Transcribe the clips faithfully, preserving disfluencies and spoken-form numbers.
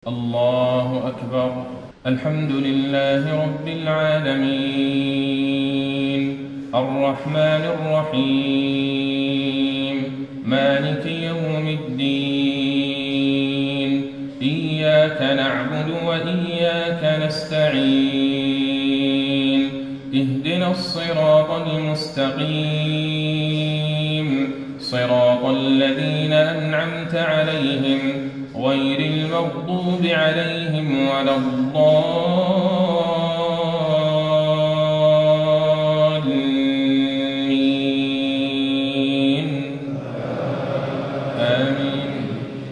الله أكبر. الحمد لله رب العالمين الرحمن الرحيم مالك يوم الدين إياك نعبد وإياك نستعين اهدنا الصراط المستقيم صراط الذين أنعمت عليهم غير المغضوب عليهم ولا الضالين آمين.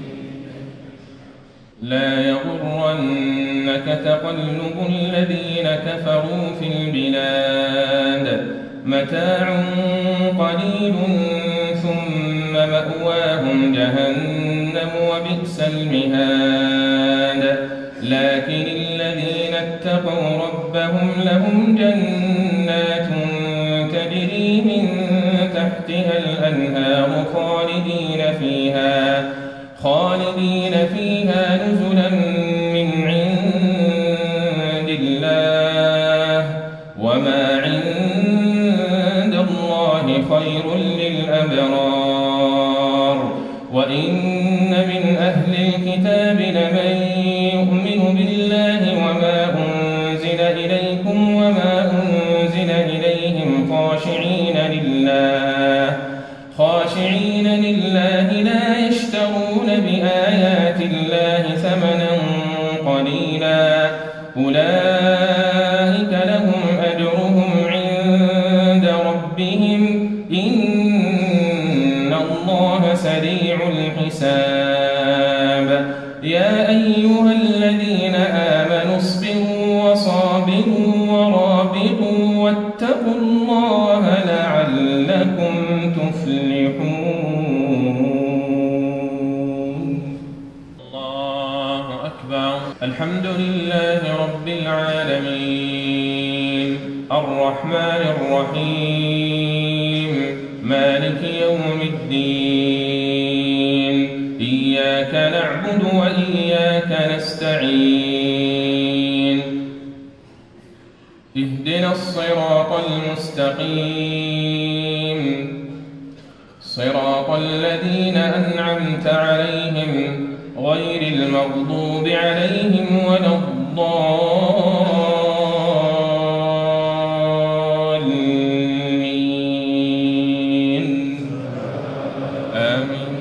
لا يغرنك تقلب الذين كفروا في البلاد متاع قليل ثم مأواهم جهنم وبئس المهاد. لكن الذين اتقوا ربهم لهم جنات تجري من تحتها الأنهار خالدين فيها خالدين فيها نزلا من عند الله وما عند الله خير للأبرار. وإن من أهل الكتاب لمن يؤمن بالله وما أنزل إليكم وما أنزل إليهم خاشعين لله خاشعين لله لا يشترون بآيات الله ثمنا قليلا أولئك لهم أجرهم عند ربهم إن الله سريع الحساب. يا أيها الذين آمنوا اصبروا وصابروا ورابطوا واتقوا الله لعلكم تفلحون. الله أكبر. الحمد لله رب العالمين الرحمن الرحيم مالك يوم الدين إياك نعبد وإياك نستعين اهدنا الصراط المستقيم صراط الذين أنعمت عليهم غير المغضوب عليهم ولا الضالين آمين.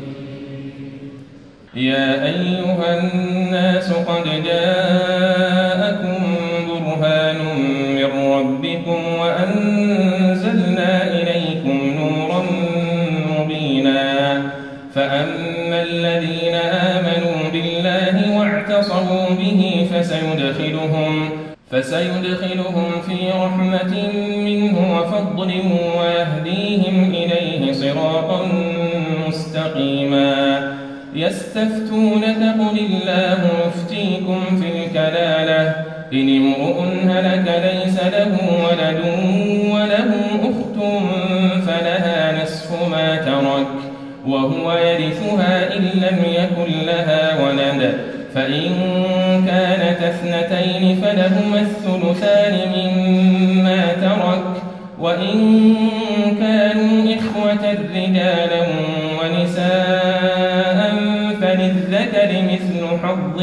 يا أيها الناس قد جاءكم برهان من ربكم وأنزلنا إليكم نورا مبينا. فأما الذين آمنوا بالله واعتصموا به فسيدخلهم فسيدخلهم في رحمة منه وفضل ويهديهم إليه صراطا مستقيما. يستفتونك قل الله يفتيكم في الكلالة إن امرؤ هلك ليس له ولد وله أخت فلها نصف ما ترك وهو يرثها إن لم يكن لها ولد فإن كانت اثنتين فلهما الثلثان مما ترك وإن كانوا إخوة رجالا ونساء فللذكر مثل حظ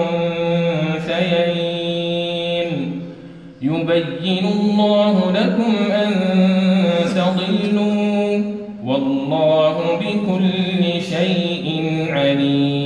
الأنثيين. يبين الله لكم أن تضلوا والله بكل شيء عليم.